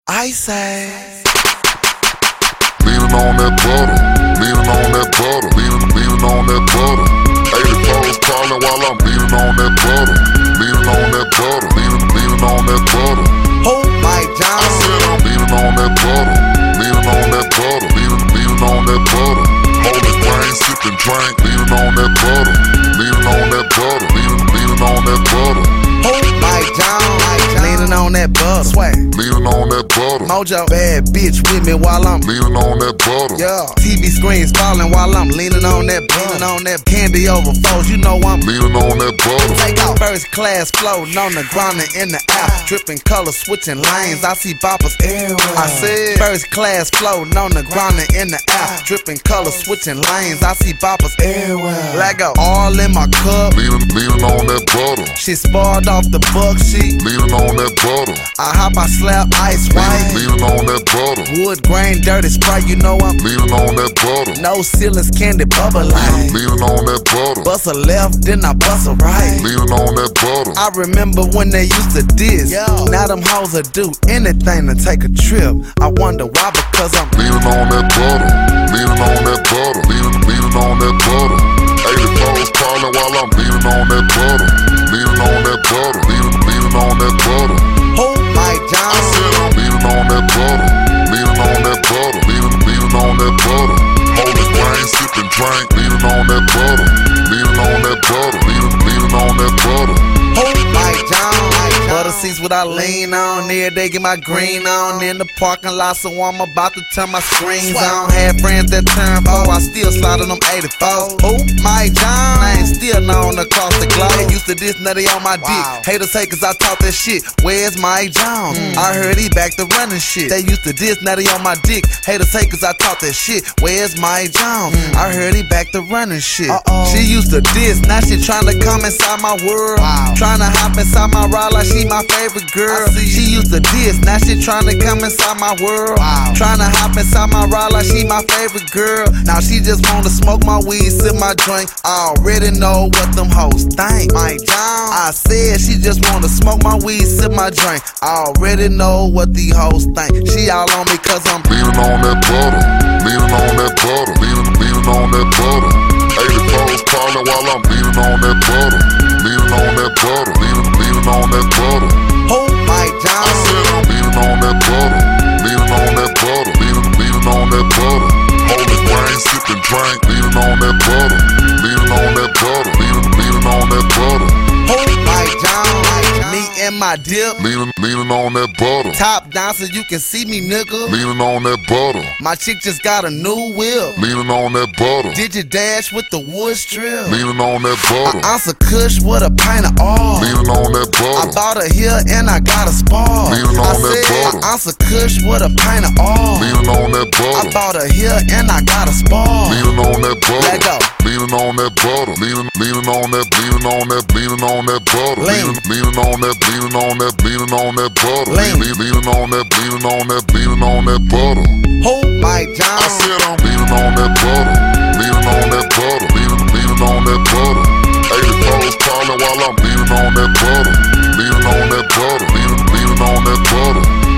I say, leaning on that butter, leaning on that butter, leaning on that butter. 84's calling while I'm leaning on that butter, leaning on that butter, leaning on that butter. hold my I down. said I'm leaning on that butter, leaning on that butter, leaning on that butter. Holding brain, sipping drink, leaning on that butter, leaning on that butter, leaning on that butter. Hold my down. Leaning on that butter. Swag. Leaning on that butter, Mojo. Bad bitch with me while I'm. leaning on that butter. Yeah. TV screens falling while I'm leaning on that butter. Leaning on that candy overflows. You know I'm. Leaning on that butter. Take out first class floating on the ground and in the air. Dripping colors, switching lanes. I see boppers everywhere. I said first class floating on the ground and in the air. Dripping colors, switching lanes. I see boppers everywhere. Let go. All in my cup. Leaning on that butter, She spoiled off the buck sheet. leaning on that butter, I hop, I slap ice white. leaning on that butter, Wood grain, dirty spray. You know I'm. leaning on that butter, No ceilings, candy bubble light. leaning on that butter, Bust a left, then I bust a right. leaning on that butter. I remember when they used to diss. Now them hoes will do anything to take a trip. I wonder why, because I'm Leaning on that butter, leaning on that butter, leaning on that butter. 84's calling while I'm leaning on that butter, leaning on that butter, leaning on that butter. hold my I down. said I'm leaning on that butter, leaning on that butter, leaning on that butter. Holding brain, sipping drink, leaning on that butter, leaning on that butter, leaning on that butter. Hold my down. Butter seats what I lean on. Every day get my green on. In the parking lot, so I'm about to turn my screens on. Had friends that turned 4, I still slide on them 84. Hold my down. I ain't still known across the globe. Used to this nutty on my dick. Haters hate cause I talk that shit. Where's Mike Jones? I heard he back to running shit. They used to diss nutty on my dick. Haters hate cause I talk that shit. Where's Mike Jones? I heard he back to running shit. She used to diss, now she tryna come inside my world. Tryna hop inside my ride like she my favorite girl. She used to diss, now she tryna come inside my world. Tryna hop inside my ride like she my favorite girl. Now she just wanna smoke my weed, sip my drink. I already know what them hoes think. Mike down. I said she just wanna smoke my weed, sip my drink. I already know what these hoes think. She all on me cause I'm Leaning on that butter, leaning on that butter, leaning on that butter. 84's calling while I'm leaning on that butter, leaning on that butter, leaning on that butter. hold my I down. said I'm leaning on that butter, leaning on that butter, leaning on that butter. Holding brain, sipping drink, leaning on that butter, leaning on that butter, leaning on that butter. Hold my down. Me and my dip. Leaning on that butter, Top down so you can see me, nigga. leaning on that butter, My chick just got a new whip. leaning on that butter, Digit dash with the wood strip. leaning on that I butter, answer Kush with a pint of oil. leaning on that I butter. bought her here and I got a spar. Leaning I on that said butter. I answer Kush with a pint of oil. Leaning on that I butter, bought her here and I got a spar. leaning on that Let go. butter, leaning on that butter, leaning on that, leaning on that, leaning on that butter, Lean. leaning on that, leaning on that, leaning on that butter, Lean. leaning on that, leaning on that, leaning on that butter. Hold my I down. said I'm leaning on that butter, leaning on that butter, leaning on that butter. 84's calling while I'm leaning on that butter, leaning on that butter, leaning on that butter.